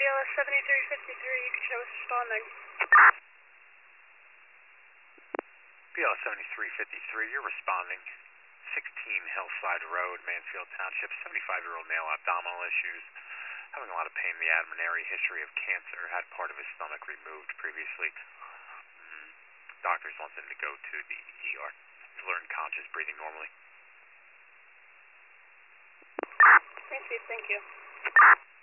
BLS 7353, you can show us responding. BLS 7353, you're responding. 16 Hillside Road, Mansfield Township, 75-year-old male, abdominal issues, having a lot of pain in the abdomen area, history of cancer, had part of his stomach removed previously. Doctors want them to go to the ER. He's learned conscious, breathing normally. Thank you.